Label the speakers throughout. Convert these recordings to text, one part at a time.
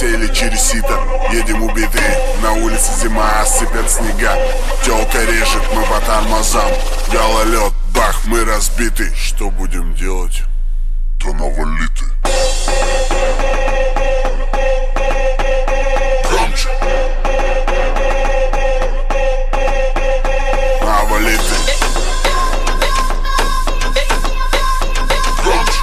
Speaker 1: просеяли через сито. Едем убитые, на улице зима, сыпят снега. Тёлка режет, мы по тормозам. Гололед, бах, мы разбиты. Что будем делать? Да навали ты. Громче. Навали ты. Громче.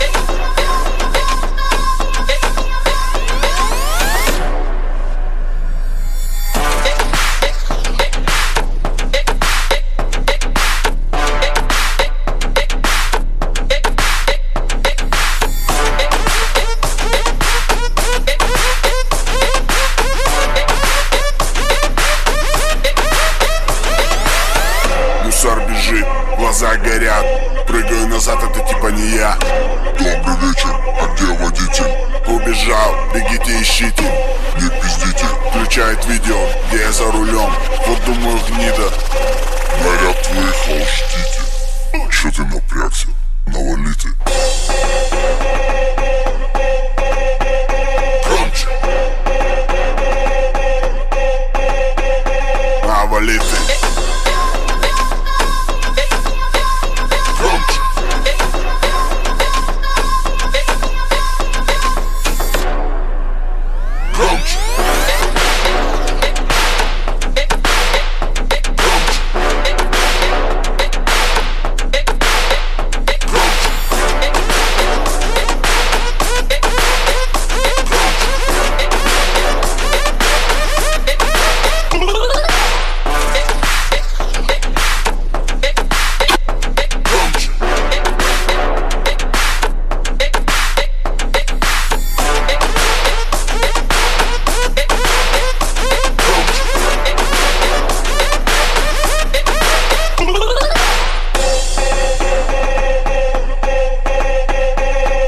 Speaker 1: Мусор бежит, глаза горят. Прыгаю назад, это типа не я. Добрый вечер, а где водитель? Убежал, бегите ищите. Не пиздите. Включает видео, где я за рулем. Вот думаю, гнида. Наряд выехал, ждите. Чё ты напрягся? Навали ты. Громче. Навали ты.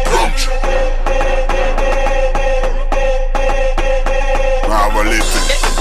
Speaker 1: Навали ты.